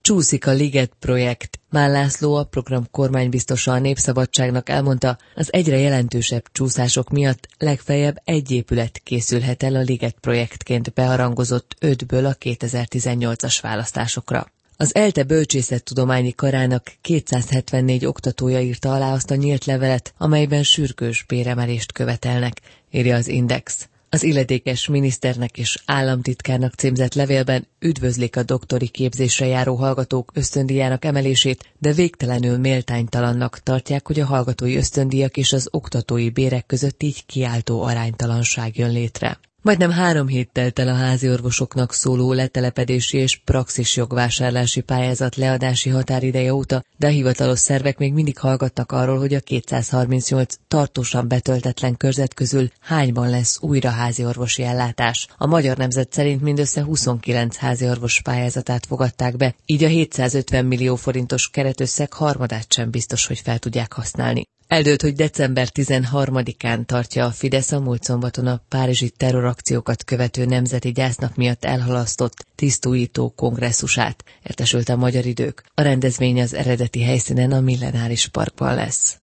Csúszik a Liget projekt. Mál László, a program kormánybiztosa a Népszabadságnak elmondta, az egyre jelentősebb csúszások miatt legfeljebb egy épület készülhet el a Liget projektként beharangozott 5-ből a 2018-as választásokra. Az ELTE bölcsészettudományi karának 274 oktatója írta alá azt a nyílt levelet, amelyben sürgős béremelést követelnek, írja az Index. Az illetékes miniszternek és államtitkárnak címzett levélben üdvözlik a doktori képzésre járó hallgatók ösztöndíjának emelését, de végtelenül méltánytalannak tartják, hogy a hallgatói ösztöndíjak és az oktatói bérek között így kiáltó aránytalanság jön létre. Majdnem 3 hét telt el a háziorvosoknak szóló letelepedési és praxis jogvásárlási pályázat leadási határideje óta, de a hivatalos szervek még mindig hallgatnak arról, hogy a 238 tartósan betöltetlen körzet közül hányban lesz újra háziorvosi ellátás. A Magyar Nemzet szerint mindössze 29 háziorvos pályázatát fogadták be, így a 750 millió forintos keretösszeg harmadát sem biztos, hogy fel tudják használni. Eldőlt, hogy december 13-án tartja a Fidesz a múlt szombaton a párizsi terrorakciókat követő nemzeti gyásznap miatt elhalasztott tisztújító kongresszusát, értesült a Magyar Idők. A rendezvény az eredeti helyszínen, a Millenáris Parkban lesz.